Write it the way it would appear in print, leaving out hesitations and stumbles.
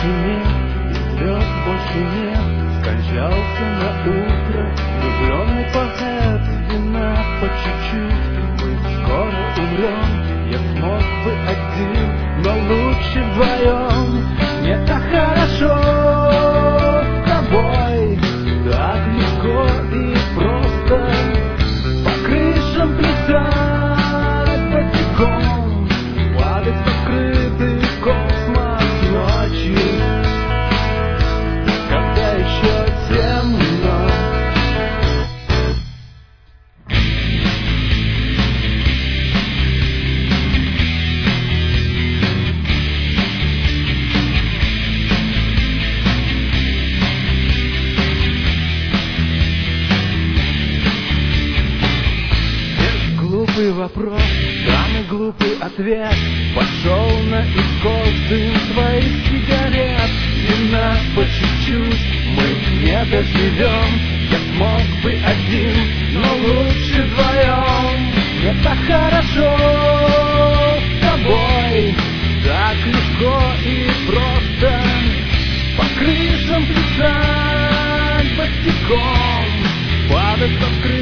больше нет, и звезд больше нет. Скончался на утро влюбленный поэт. Вина по чуть-чуть, мы скоро умрем. Я смог бы один, но лучше вдвоем. Мне так хорошо с тобой, так легко и просто. По крышам плясать босиком, падать в открытый космос ночью, когда еще темно. Глупый вопрос, самый глупый ответ. Пошел на исход дым твоих сигарет. И нас по чуть-чуть мы не доживем. Я смог бы один, но лучше вдвоем. Мне так хорошо с тобой, так легко и просто. По крышам плясать босиком, падать в открытый